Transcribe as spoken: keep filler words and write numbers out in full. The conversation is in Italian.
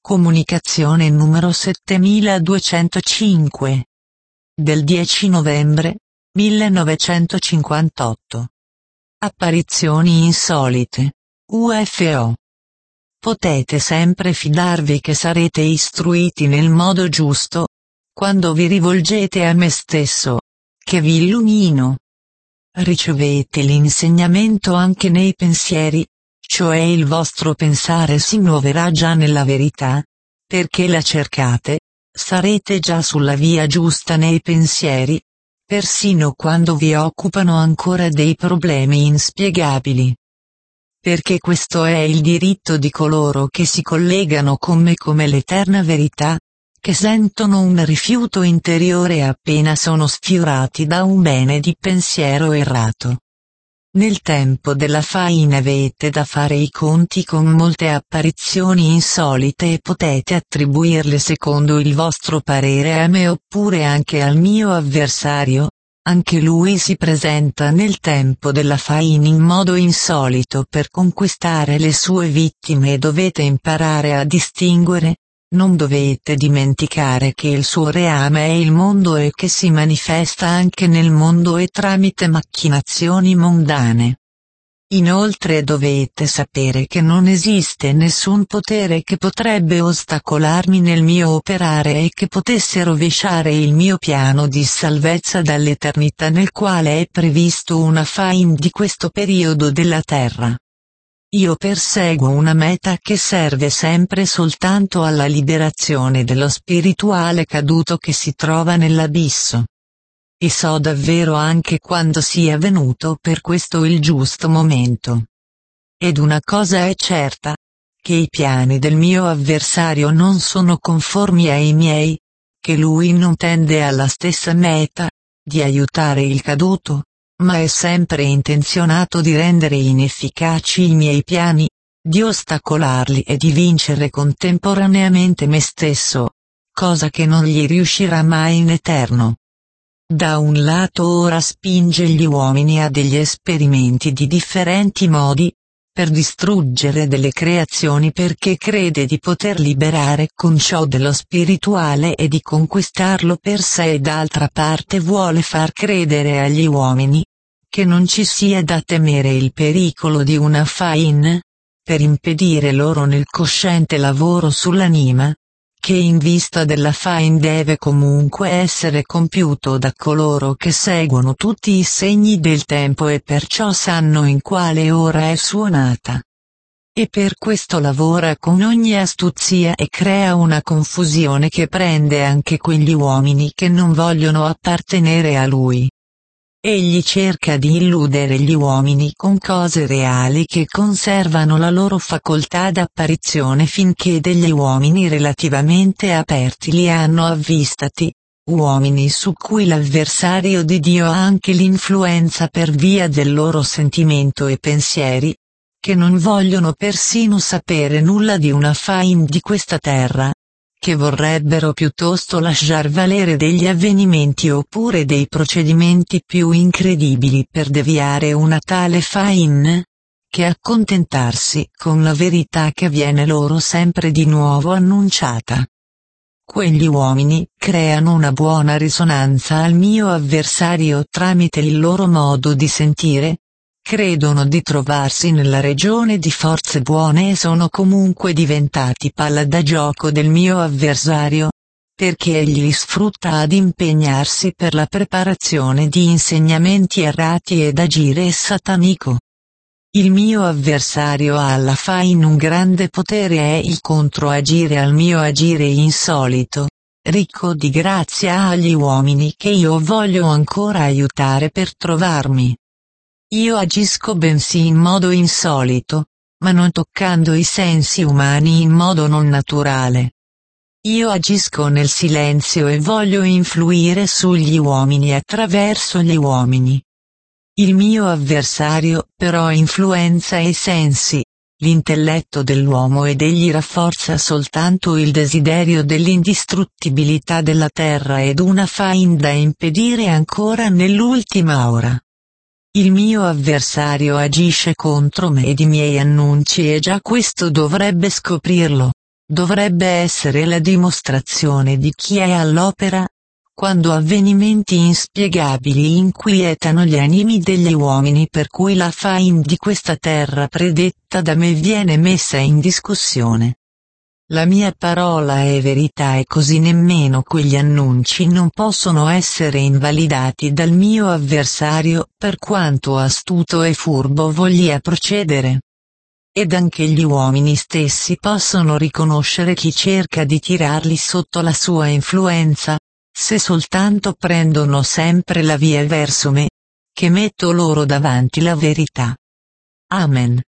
Comunicazione numero settemiladuecentocinque. Del dieci novembre millenovecentocinquantotto. Apparizioni insolite. U F O. Potete sempre fidarvi che sarete istruiti nel modo giusto, quando vi rivolgete a me stesso, che vi illumino. Ricevete l'insegnamento anche nei pensieri, cioè il vostro pensare si muoverà già nella verità, perché la cercate, sarete già sulla via giusta nei pensieri, persino quando vi occupano ancora dei problemi inspiegabili. Perché questo è il diritto di coloro che si collegano con me come l'eterna verità, che sentono un rifiuto interiore appena sono sfiorati da un bene di pensiero errato. Nel tempo della faina avete da fare i conti con molte apparizioni insolite e potete attribuirle secondo il vostro parere a me oppure anche al mio avversario. Anche lui si presenta nel tempo della faina in modo insolito per conquistare le sue vittime e dovete imparare a distinguere. Non dovete dimenticare che il suo reame è il mondo e che si manifesta anche nel mondo e tramite macchinazioni mondane. Inoltre dovete sapere che non esiste nessun potere che potrebbe ostacolarmi nel mio operare e che potesse rovesciare il mio piano di salvezza dall'eternità nel quale è previsto una faina di questo periodo della terra. Io perseguo una meta che serve sempre soltanto alla liberazione dello spirituale caduto che si trova nell'abisso. E so davvero anche quando sia venuto per questo il giusto momento. Ed una cosa è certa, che i piani del mio avversario non sono conformi ai miei, che lui non tende alla stessa meta, di aiutare il caduto, ma è sempre intenzionato di rendere inefficaci i miei piani, di ostacolarli e di vincere contemporaneamente me stesso, cosa che non gli riuscirà mai in eterno. Da un lato ora spinge gli uomini a degli esperimenti di differenti modi, per distruggere delle creazioni perché crede di poter liberare con ciò dello spirituale e di conquistarlo per sé e d'altra parte vuole far credere agli uomini, che non ci sia da temere il pericolo di una faina, per impedire loro nel cosciente lavoro sull'anima, che in vista della faina deve comunque essere compiuto da coloro che seguono tutti i segni del tempo e perciò sanno in quale ora è suonata. E per questo lavora con ogni astuzia e crea una confusione che prende anche quegli uomini che non vogliono appartenere a lui. Egli cerca di illudere gli uomini con cose reali che conservano la loro facoltà d'apparizione finché degli uomini relativamente aperti li hanno avvistati, uomini su cui l'avversario di Dio ha anche l'influenza per via del loro sentimento e pensieri, che non vogliono persino sapere nulla di una faina di questa terra, che vorrebbero piuttosto lasciar valere degli avvenimenti oppure dei procedimenti più incredibili per deviare una tale faina, che accontentarsi con la verità che viene loro sempre di nuovo annunciata. Quegli uomini creano una buona risonanza al mio avversario tramite il loro modo di sentire, credono di trovarsi nella regione di forze buone e sono comunque diventati palla da gioco del mio avversario, perché egli li sfrutta ad impegnarsi per la preparazione di insegnamenti errati ed agire satanico. Il mio avversario ha alla faina un grande potere e il controagire al mio agire insolito, ricco di grazia agli uomini che io voglio ancora aiutare per trovarmi. Io agisco bensì in modo insolito, ma non toccando i sensi umani in modo non naturale. Io agisco nel silenzio e voglio influire sugli uomini attraverso gli uomini. Il mio avversario però influenza i sensi, l'intelletto dell'uomo ed egli rafforza soltanto il desiderio dell'indistruttibilità della terra ed una faina da impedire ancora nell'ultima ora. Il mio avversario agisce contro me ed i miei annunci e già questo dovrebbe scoprirlo. dovrebbe essere la dimostrazione di chi è all'opera, quando avvenimenti inspiegabili inquietano gli animi degli uomini per cui la faim di questa terra predetta da me viene messa in discussione. La mia parola è verità e così nemmeno quegli annunci non possono essere invalidati dal mio avversario per quanto astuto e furbo voglia procedere. Ed anche gli uomini stessi possono riconoscere chi cerca di tirarli sotto la sua influenza, se soltanto prendono sempre la via verso me, che metto loro davanti la verità. Amen.